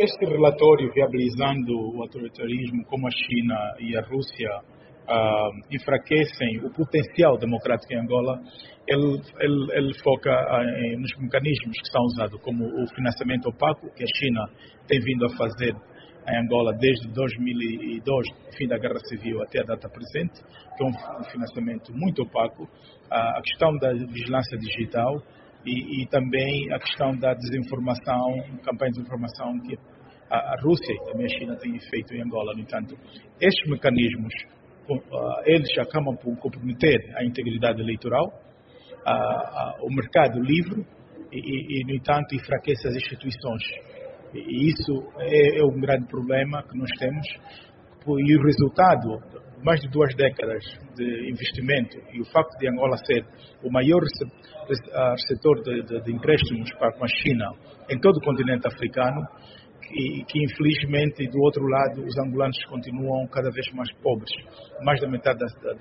este relatório viabilizando o autoritarismo como a China e a Rússia enfraquecem o potencial democrático em Angola, ele foca nos mecanismos que são usados, como o financiamento opaco que a China tem vindo a fazer em Angola desde 2002, fim da Guerra Civil, até a data presente, que é um financiamento muito opaco, a questão da vigilância digital e também a questão da desinformação, campanha de desinformação que a Rússia e também a China têm feito em Angola. No entanto, estes mecanismos, eles acabam por comprometer a integridade eleitoral, o mercado livre e, no entanto, enfraquece as instituições. E isso é um grande problema que nós temos. E o resultado, mais de 2 décadas de investimento e o facto de Angola ser o maior receptor de empréstimos com a China em todo o continente africano, que infelizmente, do outro lado, os angolanos continuam cada vez mais pobres. Mais da metade,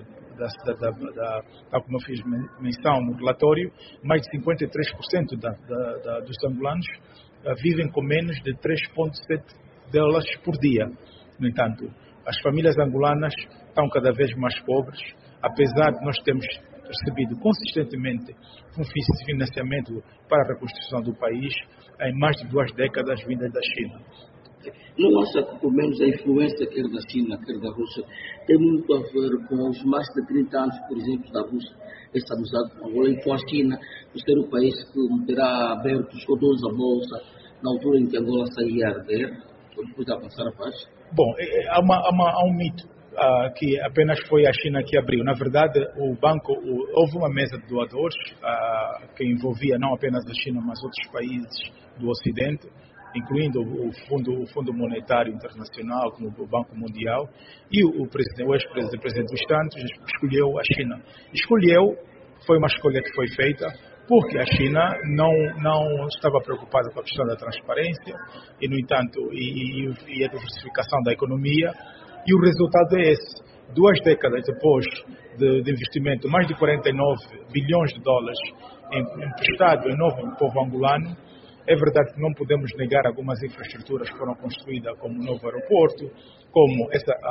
tal como eu fiz menção no relatório, mais de 53% dos angolanos vivem com menos de 3,7 dólares por dia. No entanto, as famílias angolanas estão cada vez mais pobres, apesar de nós termos recebido consistentemente um financiamento para a reconstrução do país em mais de 2 décadas vindas da China. Não acha que, pelo menos, a influência quer da China, quer da Rússia, tem muito a ver com os mais de 30 anos, por exemplo, da Rússia, esta amizade com Angola, e com a China, por ser o país que terá aberto os cordões à bolsa na altura em que Angola saía a arder, ou depois de avançar a paz? Bom, há um mito que apenas foi a China que abriu. Na verdade, houve uma mesa de doadores que envolvia não apenas a China, mas outros países do Ocidente, incluindo o Fundo Monetário Internacional, como o Banco Mundial, e o ex-presidente dos Santos escolheu a China. Foi uma escolha que foi feita porque a China não estava preocupada com a questão da transparência e, no entanto, e a diversificação da economia, e o resultado é esse. 2 décadas depois de investimento, mais de 49 bilhões de dólares emprestado em novo povo angolano. É verdade que não podemos negar algumas infraestruturas que foram construídas, como o novo aeroporto, como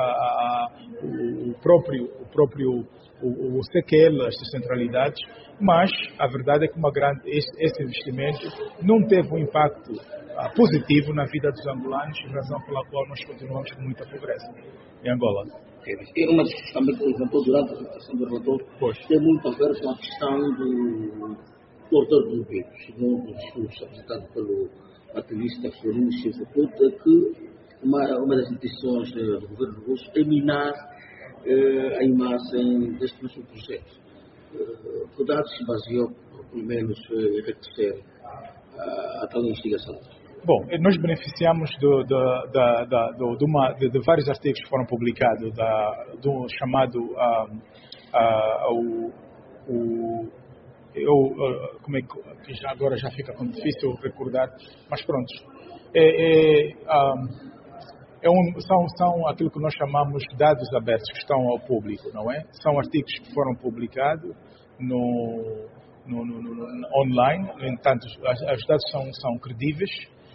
o CQL, as centralidades, mas a verdade é que esse investimento não teve um impacto positivo na vida dos angolanos, razão pela qual nós continuamos com muita pobreza em Angola. E uma discussão também que levantou durante a apresentação do relatório tem muito a ver com a questão do corredor do Lubito, segundo o discurso apresentado pelo ativista Florino Silva Couto, que uma das intenções do governo russo é minar a imagem deste mesmo projeto. Que dados se baseou, pelo menos, enriquecer a tal investigação? Bom, nós beneficiamos de vários artigos que foram publicados, do chamado que agora já fica difícil recordar, mas pronto. São aquilo que nós chamamos de dados abertos que estão ao público, não é? São artigos que foram publicados online, no entanto, os dados são credíveis.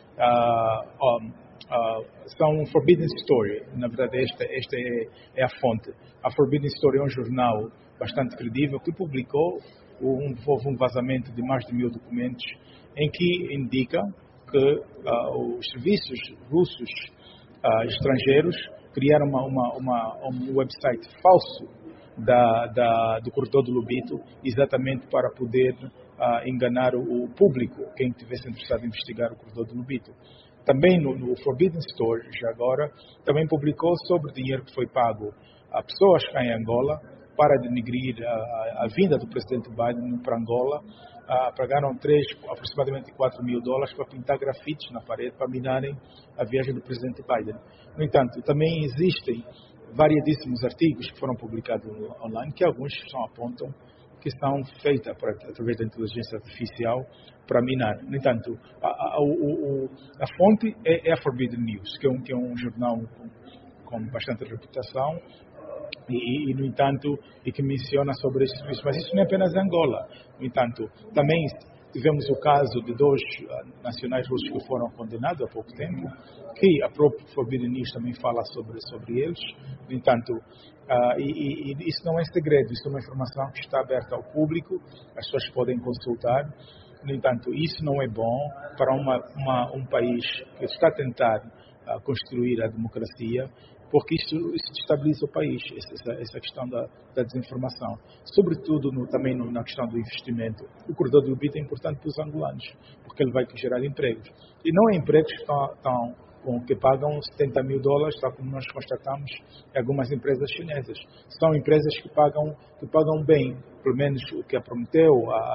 São Forbidden Story, na verdade esta é a fonte. A Forbidden Story é um jornal bastante credível que publicou houve um vazamento de mais de 1000 documentos em que indica que os serviços russos estrangeiros criaram um website falso do corredor do Lubito, exatamente para poder enganar o público, quem estivesse interessado em investigar o corredor do Lubito. Também no Forbidden Story, já agora, também publicou sobre o dinheiro que foi pago a pessoas cá em Angola para denegrir a vinda do presidente Biden para Angola. Pagaram aproximadamente 4 mil dólares para pintar grafites na parede para minarem a viagem do presidente Biden. No entanto, também existem variedíssimos artigos que foram publicados online, que alguns apontam que são feitas através da inteligência artificial para minar. No entanto, a fonte é a Forbidden News, que é um jornal com bastante reputação, e, no entanto, e que menciona sobre esses serviços. Mas isso não é apenas Angola. No entanto, também Tivemos o caso de 2 nacionais russos que foram condenados há pouco tempo, que a própria Forbidden News também fala sobre eles. No entanto, e isso não é segredo, isso é uma informação que está aberta ao público, as pessoas podem consultar. No entanto, isso não é bom para um país que está a tentar construir a democracia, porque isso destabiliza o país, essa questão da desinformação. Sobretudo também na questão do investimento. O corredor do Lubito é importante para os angolanos, porque ele vai gerar empregos. E não é empregos que pagam $70 mil, tal como nós constatamos em algumas empresas chinesas. São empresas que pagam bem, pelo menos o que a Prometeu,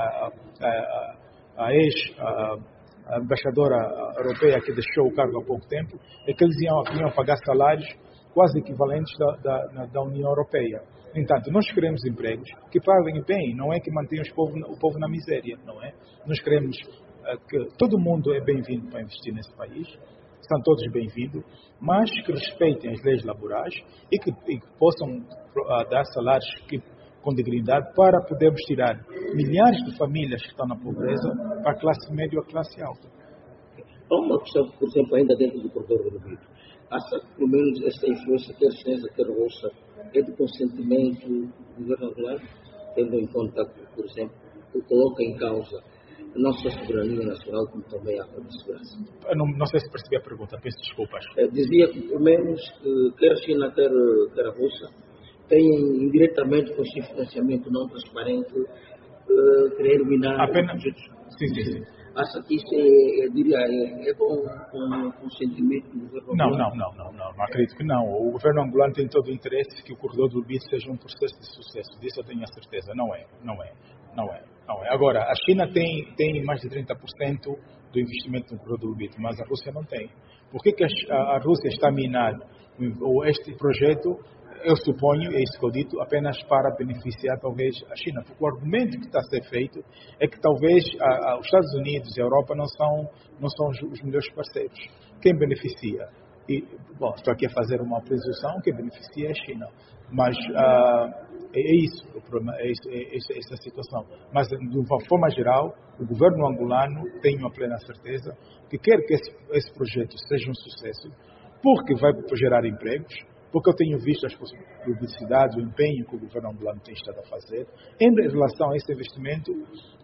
a embaixadora europeia que deixou o cargo há pouco tempo, é que eles iam pagar salários quase equivalentes da União Europeia. No entanto, nós queremos empregos que paguem bem, não é que mantenham o povo na miséria, não é? Nós queremos que todo mundo é bem-vindo para investir nesse país, são todos bem-vindos, mas que respeitem as leis laborais e que possam dar salários com dignidade para podermos tirar milhares de famílias que estão na pobreza para a classe média ou a classe alta. Há uma questão, por exemplo, ainda dentro do corredor do Lubito. Acha que, pelo menos, esta influência, quer chinesa, quer russa, é do consentimento do governo angolano, tendo em conta, por exemplo, que coloca em causa a nossa soberania nacional, como também a de segurança? Não sei se percebi a pergunta, peço desculpas. Dizia que, pelo menos, quer a China, quer a Rússia, têm indiretamente, com esse financiamento não transparente, querer eliminar apenas projetos. Sim. Acha que isso é com o consentimento do governo angolano? Não acredito que não. O governo angolano tem todo o interesse que o corredor do Lubito seja um processo de sucesso. Disso eu tenho a certeza. Não é. Agora, a China tem mais de 30% do investimento no corredor do Lubito, mas a Rússia não tem. Por que a Rússia está a minar este projeto? Eu suponho, é isso que eu digo, apenas para beneficiar talvez a China. Porque o argumento que está a ser feito é que talvez os Estados Unidos e a Europa não são os melhores parceiros. Quem beneficia? Estou aqui a fazer uma presunção, quem beneficia é a China. Mas é isso, o problema, essa situação. Mas, de uma forma geral, o governo angolano tem uma plena certeza que quer que esse projeto seja um sucesso, porque vai gerar empregos, porque eu tenho visto as publicidades, o empenho que o governo angolano tem estado a fazer. Em relação a esse investimento,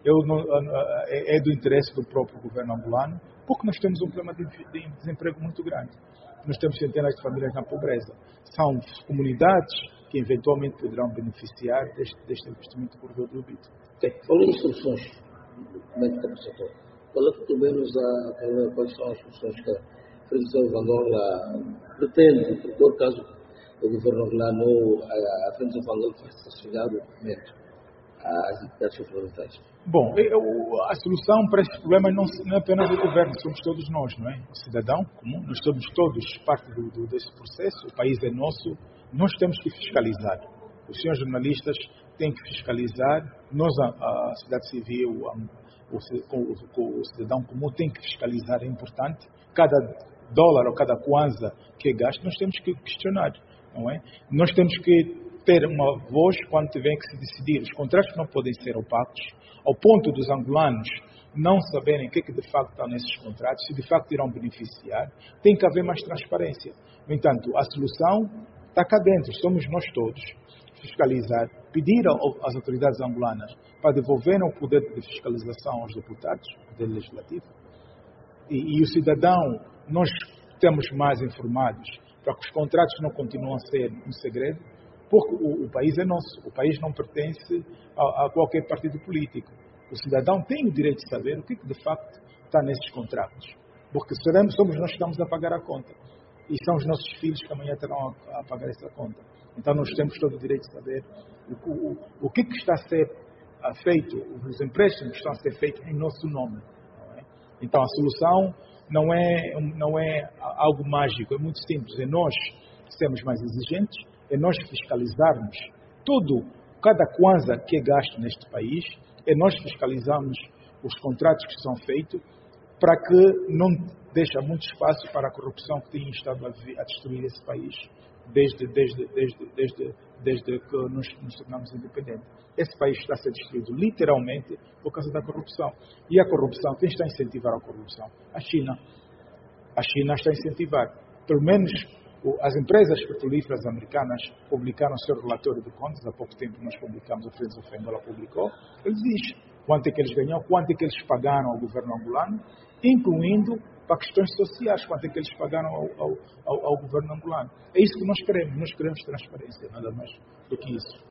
é do interesse do próprio governo angolano, porque nós temos um problema de desemprego muito grande. Nós temos centenas de famílias na pobreza. São comunidades que eventualmente poderão beneficiar deste investimento do corredor do Lubito. Falando em soluções, quais são as soluções que a Federação de Angola pretende propor caso o governo angolano ou a Federação de Angola faça chegar o documento às entidades governamentais? Bom, a solução para este problema não é apenas o governo, somos todos nós, não é? O cidadão comum, nós somos todos parte desse processo, o país é nosso, nós temos que fiscalizar. Os senhores jornalistas têm que fiscalizar, nós, a sociedade civil, o cidadão comum tem que fiscalizar, é importante. Cada dólar ou cada kwanza que é gasto, nós temos que questionar, não é? Nós temos que ter uma voz quando tiver que se decidir. Os contratos não podem ser opacos, ao ponto dos angolanos não saberem o que de facto está nesses contratos, se de facto irão beneficiar. Tem que haver mais transparência. No entanto, a solução está cá dentro, somos nós todos. Fiscalizar, pedir às autoridades angolanas para devolverem o poder de fiscalização aos deputados, o poder legislativo, e o cidadão, nós temos mais informados para que os contratos não continuem a ser um segredo, porque o país é nosso, o país não pertence a qualquer partido político. O cidadão tem o direito de saber o que de facto está nesses contratos, porque somos nós que estamos a pagar a conta, e são os nossos filhos que amanhã terão a pagar essa conta. Então nós temos todo o direito de saber o que está a ser feito, os empréstimos que estão a ser feitos em nosso nome. Então a solução não é algo mágico, é muito simples. É nós sermos mais exigentes, é nós fiscalizarmos cada kwanza que é gasto neste país, é nós fiscalizarmos os contratos que são feitos para que não deixe muito espaço para a corrupção que tem estado a destruir esse país desde que nos tornamos independentes. Esse país está a ser destruído literalmente por causa da corrupção. E a corrupção, quem está a incentivar a corrupção? A China. A China está a incentivar. Pelo menos as empresas petrolíferas americanas publicaram o seu relatório de contas. Há pouco tempo nós publicamos, a Friends of Angola publicou. Ele diz quanto é que eles ganham, quanto é que eles pagaram ao governo angolano, incluindo para questões sociais, quanto é que eles pagaram ao governo angolano. É isso que nós queremos transparência, nada mais do que isso.